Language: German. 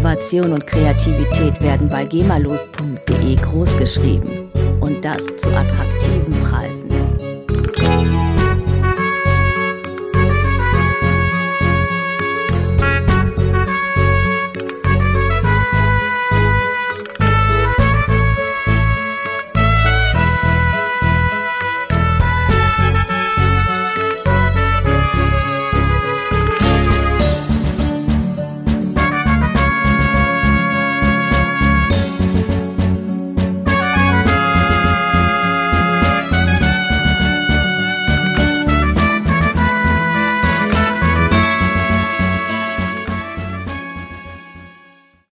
Innovation und Kreativität werden bei gemalos.de großgeschrieben. Und das zu attraktiven Preisen.